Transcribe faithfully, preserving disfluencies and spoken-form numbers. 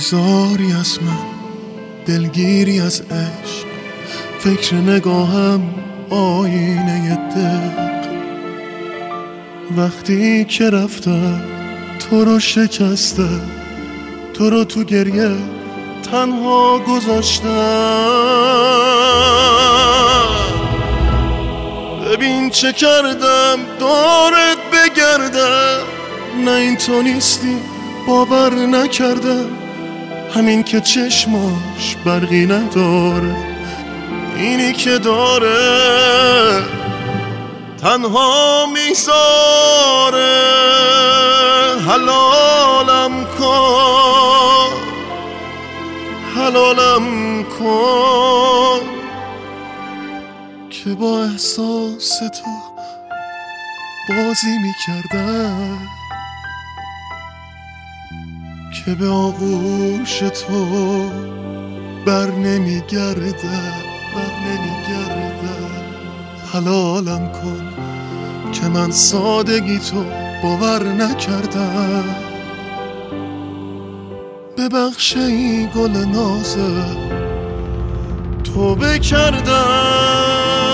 بیزاری از من، دلگیری از عشق، فکر نگاهم آینه دق. وقتی که رفتم تو رو شکسته، تو رو تو گریه تنها گذاشتم. ببین چه کردم دارت بگردم، نه این تو نیستی باور نکردم. همین که چشماش برقی نداره، اینی که داره تنها میذاره. حلالم کن، حلالم کن که با احساس تو بازی میکردم، که به آغوش تو بر نمیگرده، بر نمیگرده. حلالم کن که من سادگی تو باور نکردم. ببخش این گل نازه تو بکردم.